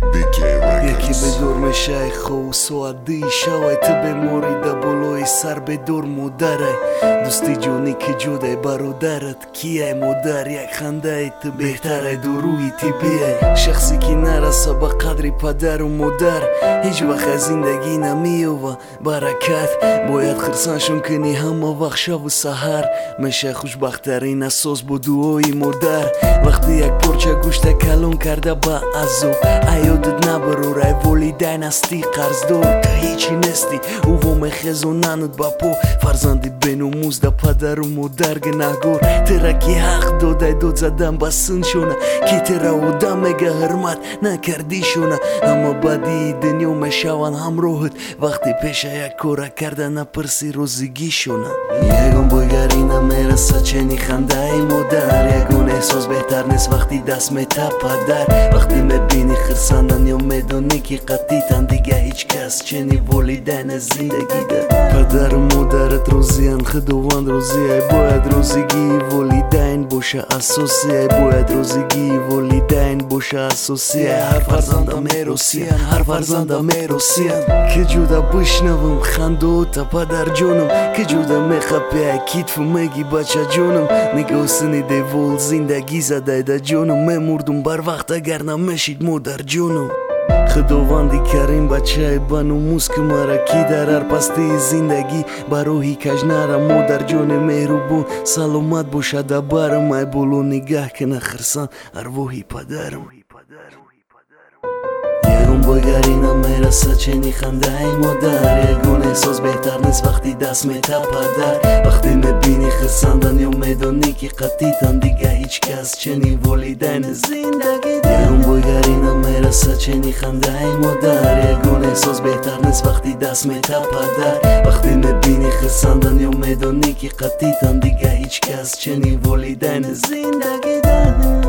یکی به دور میشه خوص و عدی شوی تو بموری دا بلوی سر به دور مدره دوستی جونی که جوده برادرت کیه مدر یک خنده تو بهتره دو روی تی بیه شخصی که نرسه به قدر پدر و مدر هیچ وقت از زندگی نمیوه برکت باید خرسانشون کنی همه وقت شب و سحر میشه خوشبخترین اساس با دعای مدر وقتی یک پرچه گوشت کلون کرده با ازو ایادت نبروره ولیدین استی قرض دار که هیچی نستی او و مخز و نند باپو فرزندی بنوموز دا پدر و مدر گناهگور ترکی حق داده داد زدن بسن شونه کی ترا و دمگه حرمت نکردی شونه اما بدی دنیا میشون همراهت وقتی پیش یک کاره کرده نپرسی روزگی شونه یگون بایگری نمیرسه چنی خنده ای مدر یگون احساس بهتر نیست وقتی دست میته پدر وقتی میبینی خرسندن یا میدونی که قطیتن دیگه هیچ کس چنی ولیدین زندگی ده پدر و مادرت روزیان خداوند روزیه باید روزگی ولیدین باشه اساسیه باید روزگی ولیدین باشه اساسیه هر فرزندم میروسیه هر فرزندم میروسیه که جودا بشنوم خندو تا پدر جونم که جودا میخپه کیتفو میگی بچه جونم نگاه سنیده ول زندگی زده ده جونم میمردم بر وقت اگر نمیشید مادر جونم خداوندی کریم بچه بنوموز که مرا کی در هر پستی زندگی بروهی کج نره مادر جون مهربون سلامت باشد برم ای بولو نگه که نخرسان ارواحی پدرم یگون بایگری نمیرسه چنی خنده ای مادر یگون احساس بهتر نیست وقتی دست میته پدر وقتی میبینی خرسندن یا میدونی که قطیتن دیگه هیچ کس چنی ولیدین زندگی ده یگون بایگری نمیرسه چنی خنده ای مادر یگون احساس بهتر نیست وقتی دست میته پدر وقتی میبینی خرسندن یا میدونی که قطیتن دیگه هیچ کس چنی ولیدین زندگی ده